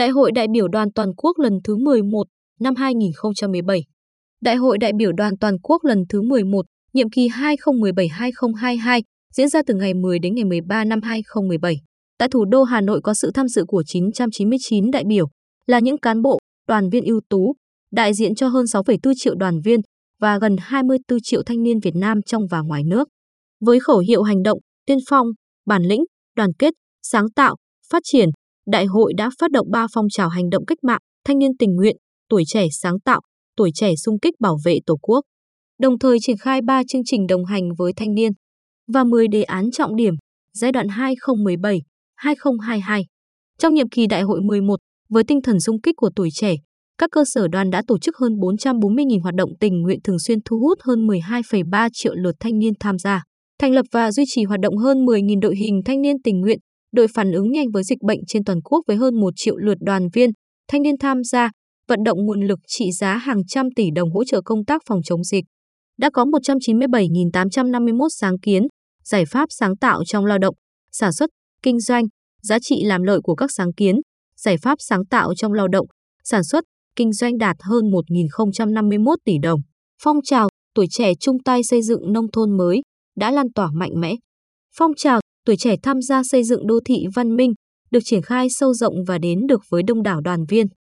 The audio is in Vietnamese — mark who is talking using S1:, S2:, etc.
S1: Đại hội đại biểu Đoàn toàn quốc lần thứ 11 năm 2017. Đại hội đại biểu Đoàn toàn quốc lần thứ 11, nhiệm kỳ 2017-2022, diễn ra từ ngày 10 đến ngày 13 năm 2017. Tại thủ đô Hà Nội có sự tham dự của 999 đại biểu, là những cán bộ, đoàn viên ưu tú, đại diện cho hơn 6,4 triệu đoàn viên và gần 24 triệu thanh niên Việt Nam trong và ngoài nước. Với khẩu hiệu hành động, tiên phong, bản lĩnh, đoàn kết, sáng tạo, phát triển, đại hội đã phát động 3 phong trào hành động cách mạng, thanh niên tình nguyện, tuổi trẻ sáng tạo, tuổi trẻ xung kích bảo vệ Tổ quốc. Đồng thời triển khai 3 chương trình đồng hành với thanh niên và 10 đề án trọng điểm giai đoạn 2017-2022. Trong nhiệm kỳ đại hội 11, với tinh thần xung kích của tuổi trẻ, các cơ sở đoàn đã tổ chức hơn 440.000 hoạt động tình nguyện thường xuyên thu hút hơn 12,3 triệu lượt thanh niên tham gia, thành lập và duy trì hoạt động hơn 10.000 đội hình thanh niên tình nguyện, đội phản ứng nhanh với dịch bệnh trên toàn quốc với hơn 1 triệu lượt đoàn viên, thanh niên tham gia, vận động nguồn lực trị giá hàng trăm tỷ đồng hỗ trợ công tác phòng chống dịch. Đã có 197.851 sáng kiến, giải pháp sáng tạo trong lao động, sản xuất, kinh doanh, giá trị làm lợi của các sáng kiến, giải pháp sáng tạo trong lao động, sản xuất, kinh doanh đạt hơn 1.051 tỷ đồng. Phong trào tuổi trẻ chung tay xây dựng nông thôn mới đã lan tỏa mạnh mẽ. Phong trào tuổi trẻ tham gia xây dựng đô thị văn minh được triển khai sâu rộng và đến được với đông đảo đoàn viên.